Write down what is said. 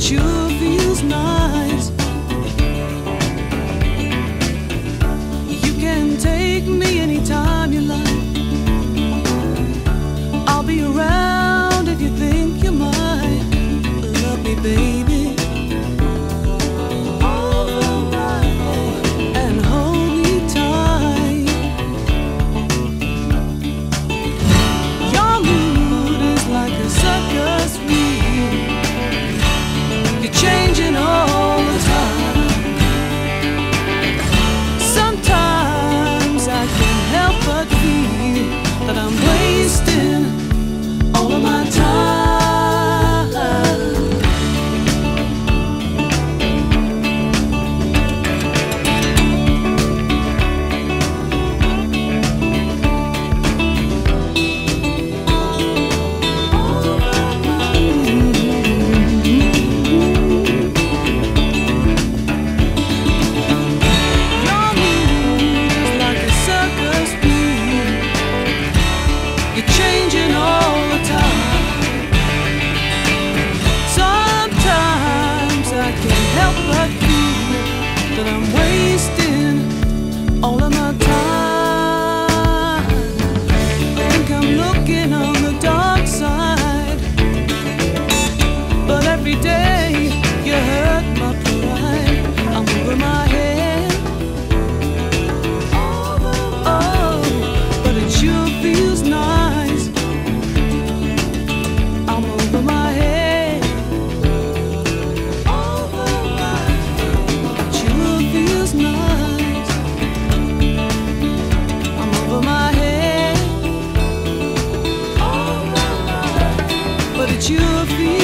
sure feels nice. You can take me anytime you like. I'll be around if you think you might love me, baby. And hold me tight. Your mood is like a circus wheel. You're changing all the time. Sometimes I can't help but feel that I'm wasting all of my time. Changing all the time. Sometimes I can't help but feel that I'm wasting all of my time. I think I'm looking on the dark side, but every day you hurt my pride. I'm over my head. Oh, but it sure feels nice. I'm over my head. It sure feels nice. I'm over my head. But it sure feels